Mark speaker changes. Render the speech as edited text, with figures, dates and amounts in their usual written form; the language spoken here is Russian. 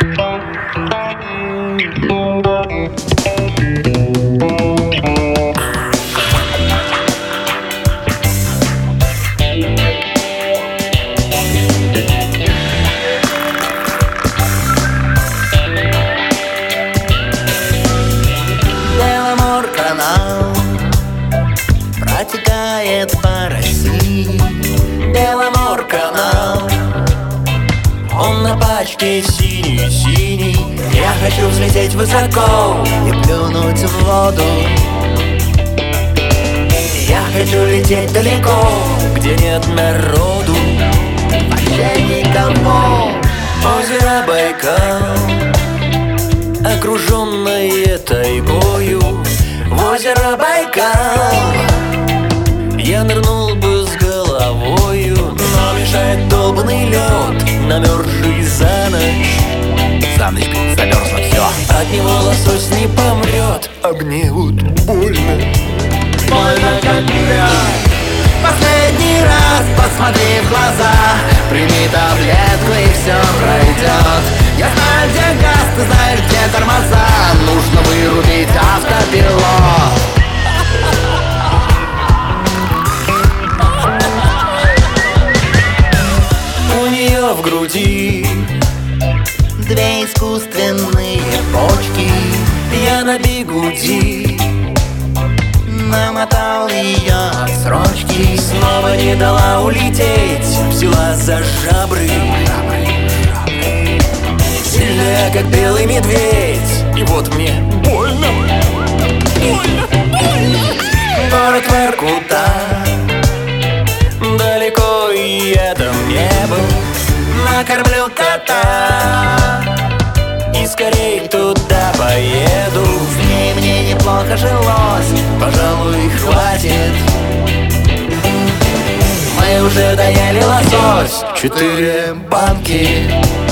Speaker 1: Беломорканал протекает по России. Беломорканал, он на пачке синий-синий. Я хочу взлететь высоко и плюнуть в воду. Я хочу лететь далеко, где нет народу, вообще никого. Озеро Байкал, окруженное тайгою. В озеро Байкал я нырнул бы с головою, но мешает долбанный лед, намерзший за ночь.
Speaker 2: За ночь замерзло все.
Speaker 1: От него лосось не помрет, а мне вот больно. Больно как лед.
Speaker 2: Последний раз посмотри в глаза, прими таблетку и все пройдет. Я знаю, где газ, ты знаешь, где тормоза. Нужно вырубить автопилот.
Speaker 1: У нее в груди две искусственные почки. Я на бигуди намотал ее отсрочки. Снова не дала улететь, взяла за жабры. Сильная, как белый медведь. И вот мне больно. Больно, больно. Город Воркута, далеко и я там не был. Накормлю кота и скорей туда поеду. В ней мне неплохо жилось, пожалуй, хватит. Мы уже доели лосось, 4 банки.